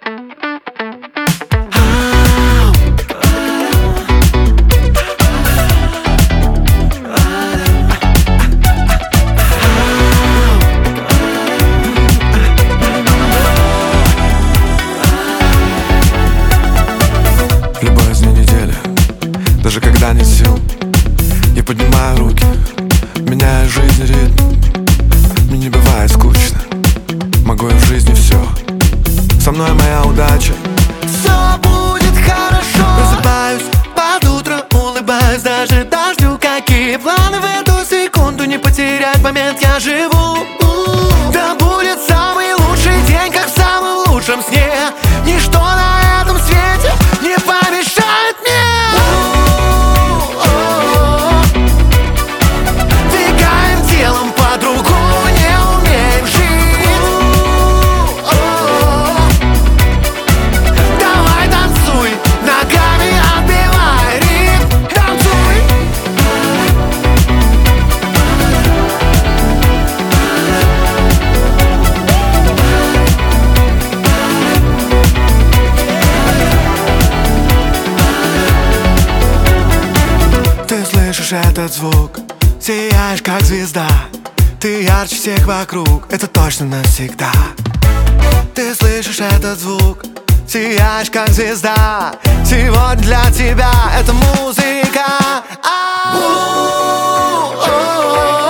Любой из дней недели, даже когда нет сил, я поднимаю руки, меняю жизнь ритм. Мне не бывает скучно, могу и в жизни все. Со мной моя удача. Все будет хорошо. Просыпаюсь под утро, улыбаюсь даже дождю. Какие планы в эту секунду? Не потерять момент, я живу. Да будет самый лучший день, как в самом лучшем сне. Ничто на этом свете не помешает мне. Двигаем телом по-другому, не умеем жить. Давай танцуй, ногами отбивай ритм. Танцуй. Ты слышишь этот звук, сияешь как звезда. Ты ярче всех вокруг, это точно навсегда. Ты слышишь этот звук, сияешь как звезда. Сегодня для тебя это музыка.